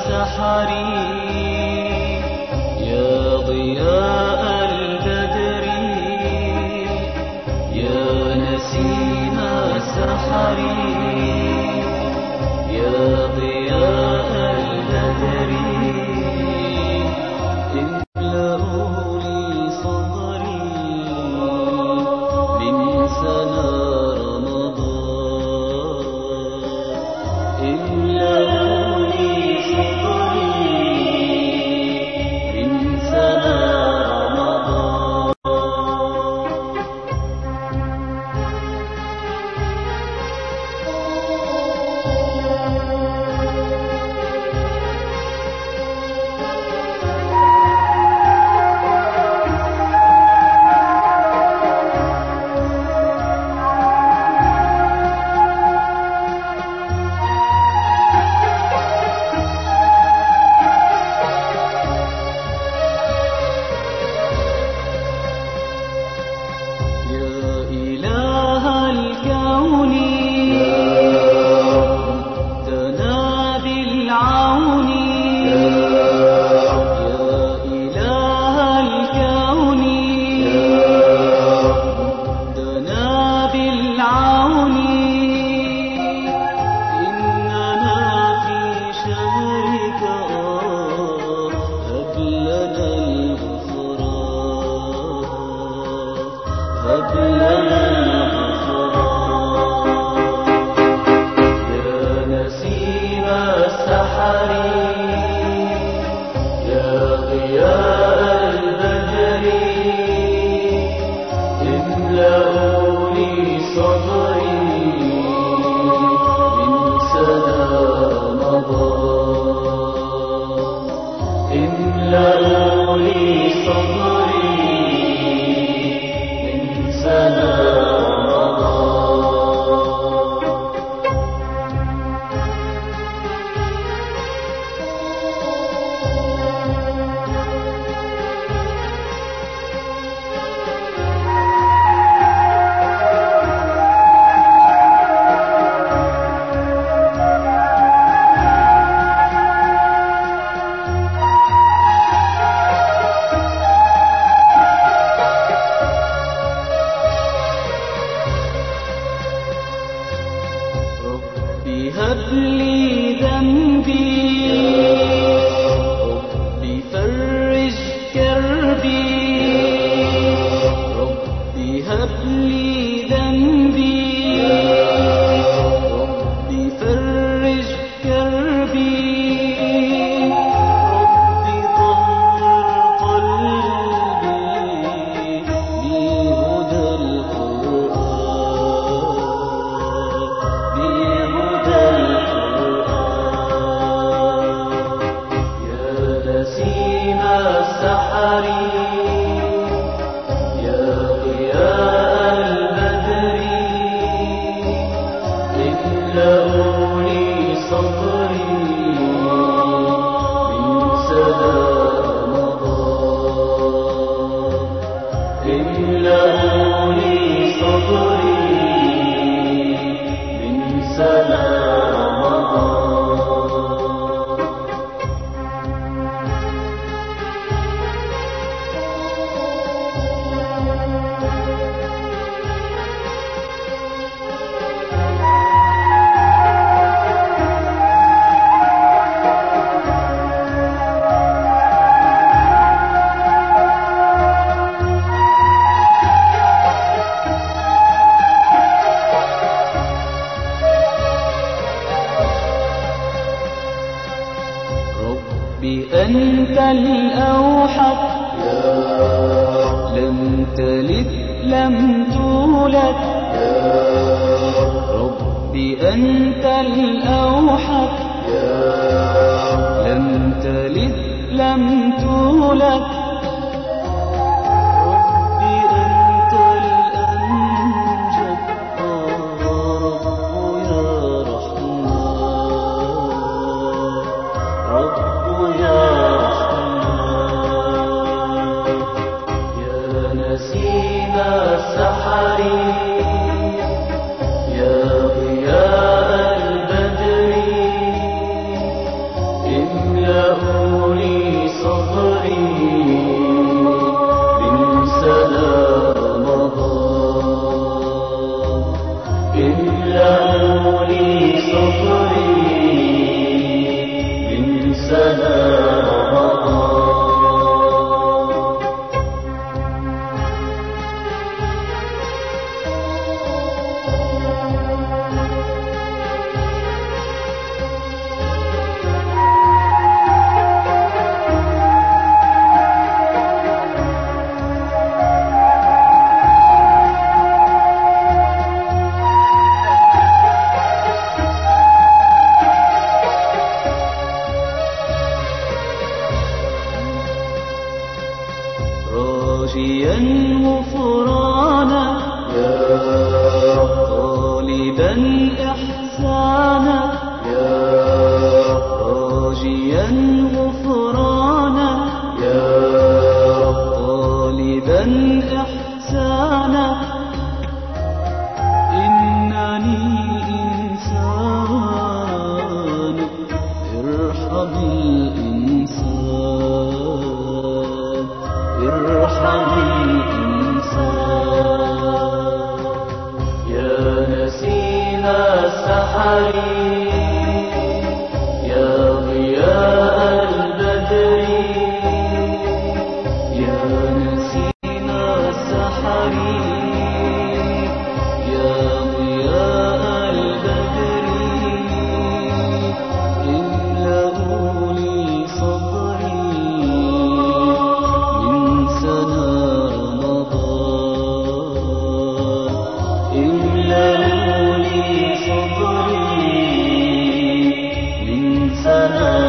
السحر يا ضياء البدر يا نسيم السحر يا ضياء البدر املأوا لي صدري من سنا رمضان املأوا لي صدري من سنا رمضان املأوا لي صدري من سنا هب لي ذنبي ربي فرج كربي ربي هب لي ذنبي ربي فرج كربي ربي طهر قلبي بهدى السحر يا ضياء البدر املأوا لي صدري من سنا رمضان املأوا لي صدري من سنا أنت الأوحد لم تلد لم تولد ربي أنت الأوحد لم تلد لم تولد ربي أنت الأمجد رب يا رحمن رب يا نسيم السحر يا ضياء البدر سنة رمضان. راجيا غفرانا يا رب، طالبا إحسانا يا رب، راجيا غفرانا يا رب، طالبا إحسانا. إنني إنسان ارحم الإنسان، ارحم الإنسان. يا نسيم السحر يا ضياء البدر، يا نسيم السحر يا ضياء البدر، املأوا لي صدري من سنة رمضان، املأوا لي صدري من سنة